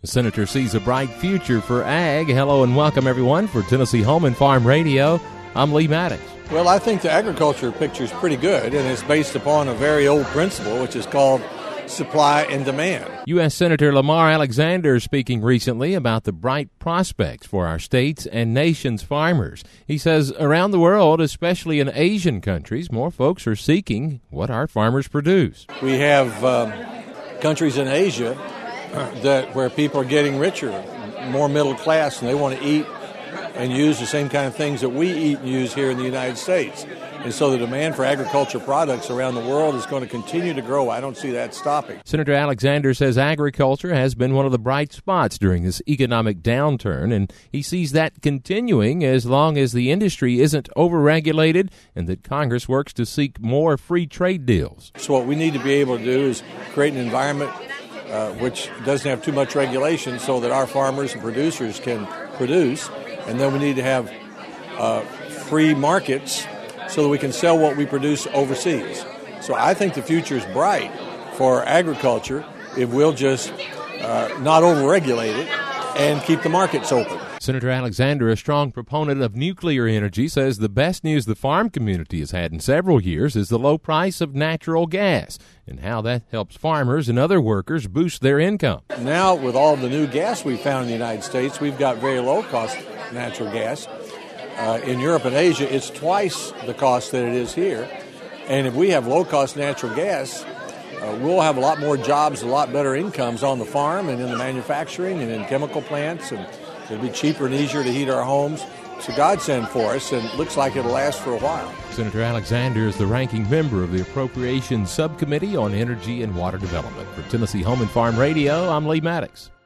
The senator sees a bright future for ag. Hello and welcome, everyone, for Tennessee Home and Farm Radio. I'm Lee Maddox. Well, I think the agriculture picture is pretty good, and it's based upon a very old principle, which is called supply and demand. U.S. Senator Lamar Alexander speaking recently about the bright prospects for our state's and nation's farmers. He says around the world, especially in Asian countries, more folks are seeking what our farmers produce. We have countries in Asia where people are getting richer, more middle class, and they want to eat and use the same kind of things that we eat and use here in the United States. And so the demand for agriculture products around the world is going to continue to grow. I don't see that stopping. Senator Alexander says agriculture has been one of the bright spots during this economic downturn, and he sees that continuing as long as the industry isn't overregulated and that Congress works to seek more free trade deals. So what we need to be able to do is create an environment which doesn't have too much regulation so that our farmers and producers can produce. And then we need to have free markets so that we can sell what we produce overseas. So I think the future is bright for agriculture if we'll just not overregulate it and keep the markets open. Senator Alexander, a strong proponent of nuclear energy, says the best news the farm community has had in several years is the low price of natural gas and how that helps farmers and other workers boost their income. Now, with all the new gas we found in the United States, we've got very low-cost natural gas. In Europe and Asia, it's twice the cost that it is here. And if we have low-cost natural gas, we'll have a lot more jobs, a lot better incomes on the farm and in the manufacturing and in chemical plants, and it'll be cheaper and easier to heat our homes. It's a godsend for us, and it looks like it'll last for a while. Senator Alexander is the ranking member of the Appropriations Subcommittee on Energy and Water Development. For Tennessee Home and Farm Radio, I'm Lee Maddox.